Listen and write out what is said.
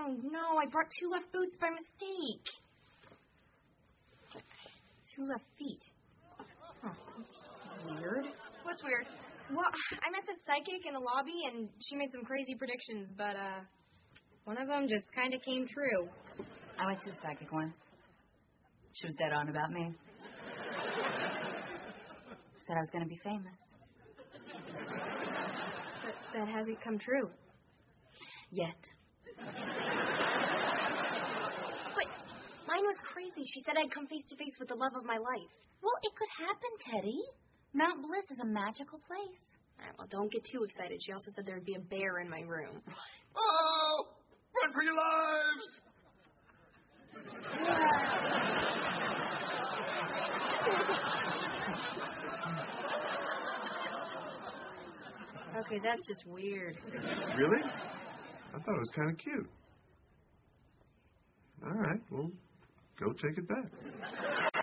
Oh, no, I brought 2 left boots by mistake. 2 left feet. Huh, that's weird. What's weird? Well, I met this psychic in a lobby, and she made some crazy predictions, but, one of them just kind of came true. I went to a psychic once. She was dead on about me. Said I was going to be famous. That hasn't come true. Yet. But mine was crazy. She said I'd come face to face with the love of my life. Well, it could happen, Teddy. Mount Bliss is a magical place. All right, well, don't get too excited. She also said there'd be a bear in my room. Oh! Run for your lives! Okay, that's just weird. Really? I thought it was kind of cute. All right, well, go take it back.